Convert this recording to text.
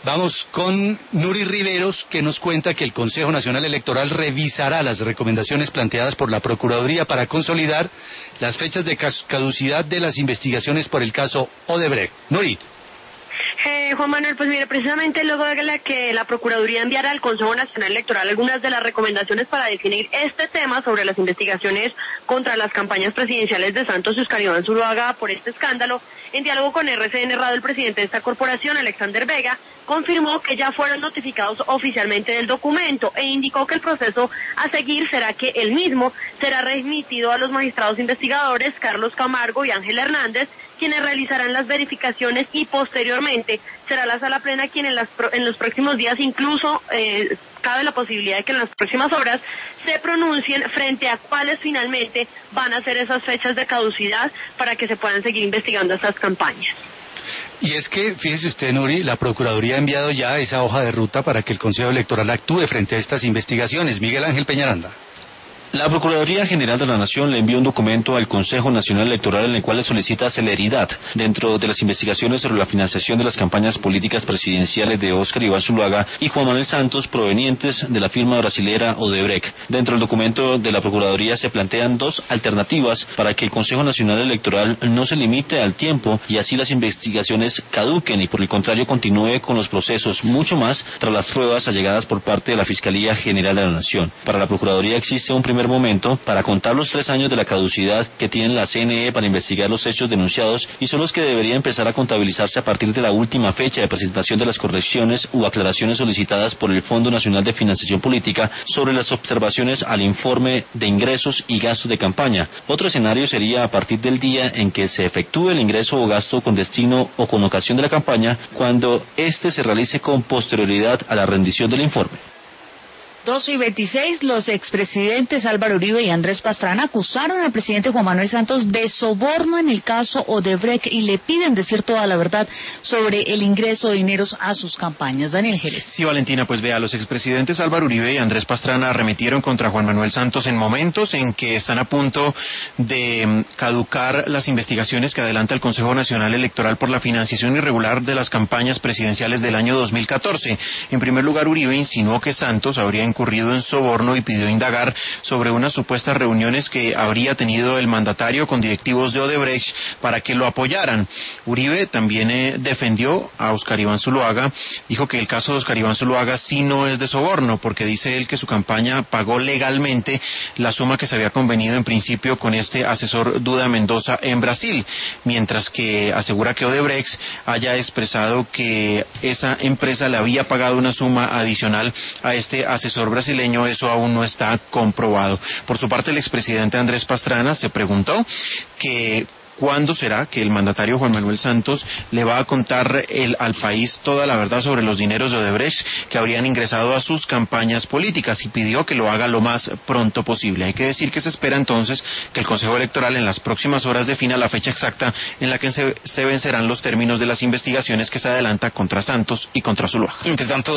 Vamos con Nuri Riveros, que nos cuenta que el Consejo Nacional Electoral revisará las recomendaciones planteadas por la Procuraduría para consolidar las fechas de caducidad de las investigaciones por el caso Odebrecht. Nuri. Juan Manuel, pues mire, precisamente luego de que la Procuraduría enviara al Consejo Nacional Electoral algunas de las recomendaciones para definir este tema sobre las investigaciones contra las campañas presidenciales de Santos y Oscar Iván Zuluaga por este escándalo, en diálogo con RCN Radio, el presidente de esta corporación, Alexander Vega, confirmó que ya fueron notificados oficialmente del documento e indicó que el proceso a seguir será que el mismo será remitido a los magistrados investigadores Carlos Camargo y Ángel Hernández, quienes realizarán las verificaciones y posteriormente será la Sala Plena quien en los próximos días, incluso cabe la posibilidad de que en las próximas horas se pronuncien frente a cuáles finalmente van a ser esas fechas de caducidad para que se puedan seguir investigando estas campañas. Y es que, fíjese usted, Nuri, la Procuraduría ha enviado ya esa hoja de ruta para que el Consejo Electoral actúe frente a estas investigaciones. Miguel Ángel Peñaranda. La Procuraduría General de la Nación le envió un documento al Consejo Nacional Electoral en el cual le solicita celeridad dentro de las investigaciones sobre la financiación de las campañas políticas presidenciales de Oscar Iván Zuluaga y Juan Manuel Santos provenientes de la firma brasilera Odebrecht. Dentro del documento de la Procuraduría se plantean dos alternativas para que el Consejo Nacional Electoral no se limite al tiempo y así las investigaciones caduquen y por el contrario continúe con los procesos, mucho más tras las pruebas allegadas por parte de la Fiscalía General de la Nación. Para la Procuraduría existe un primer momento para contar los 3 años de la caducidad que tiene la CNE para investigar los hechos denunciados y son los que deberían empezar a contabilizarse a partir de la última fecha de presentación de las correcciones u aclaraciones solicitadas por el Fondo Nacional de Financiación Política sobre las observaciones al informe de ingresos y gastos de campaña. Otro escenario sería a partir del día en que se efectúe el ingreso o gasto con destino o con ocasión de la campaña, cuando éste se realice con posterioridad a la rendición del informe. 2:26, los expresidentes Álvaro Uribe y Andrés Pastrana acusaron al presidente Juan Manuel Santos de soborno en el caso Odebrecht y le piden decir toda la verdad sobre el ingreso de dineros a sus campañas. Daniel Jerez. Sí, Valentina, pues vea, los expresidentes Álvaro Uribe y Andrés Pastrana arremetieron contra Juan Manuel Santos en momentos en que están a punto de caducar las investigaciones que adelanta el Consejo Nacional Electoral por la financiación irregular de las campañas presidenciales del año 2014. En primer lugar, Uribe insinuó que Santos habría incurrido en soborno y pidió indagar sobre unas supuestas reuniones que habría tenido el mandatario con directivos de Odebrecht para que lo apoyaran. Uribe también defendió a Oscar Iván Zuluaga, dijo que el caso de Oscar Iván Zuluaga sí no es de soborno, porque dice él que su campaña pagó legalmente la suma que se había convenido en principio con este asesor Duda Mendoza en Brasil, mientras que asegura que Odebrecht haya expresado que esa empresa le había pagado una suma adicional a este asesor brasileño. Eso aún no está comprobado. Por su parte, el expresidente Andrés Pastrana se preguntó que ¿cuándo será que el mandatario Juan Manuel Santos le va a contar al país toda la verdad sobre los dineros de Odebrecht que habrían ingresado a sus campañas políticas? Y pidió que lo haga lo más pronto posible. Hay que decir que se espera entonces que el Consejo Electoral en las próximas horas defina la fecha exacta en la que se vencerán los términos de las investigaciones que se adelanta contra Santos y contra Zuluaga.